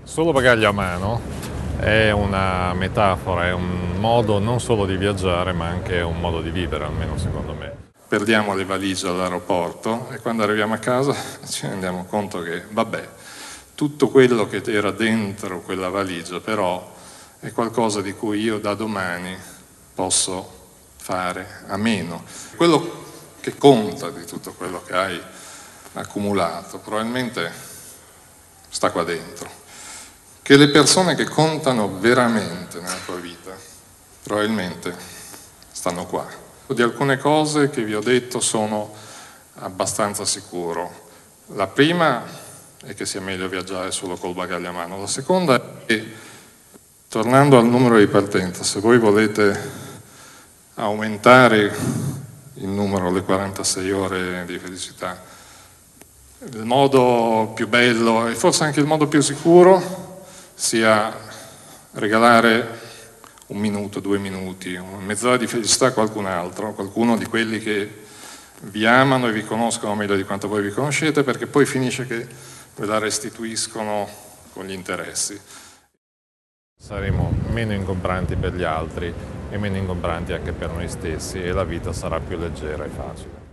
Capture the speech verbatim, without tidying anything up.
Solo bagaglio a mano è una metafora, è un modo non solo di viaggiare, ma anche un modo di vivere, almeno secondo me. Perdiamo le valigie all'aeroporto e quando arriviamo a casa ci rendiamo conto che, vabbè, tutto quello che era dentro quella valigia però è qualcosa di cui io da domani posso fare a meno. Quello che conta di tutto quello che hai accumulato probabilmente sta qua dentro. Che le persone che contano veramente nella tua vita probabilmente stanno qua. Di alcune cose che vi ho detto sono abbastanza sicuro. La prima è che sia meglio viaggiare solo col bagaglio a mano. La seconda è che, tornando al numero di partenza, se voi volete aumentare il numero, le quarantasei ore di felicità, il modo più bello e forse anche il modo più sicuro sia regalare un minuto, due minuti, una mezz'ora di felicità a qualcun altro, qualcuno di quelli che vi amano e vi conoscono meglio di quanto voi vi conoscete, perché poi finisce che ve la restituiscono con gli interessi. Saremo meno ingombranti per gli altri e meno ingombranti anche per noi stessi e la vita sarà più leggera e facile.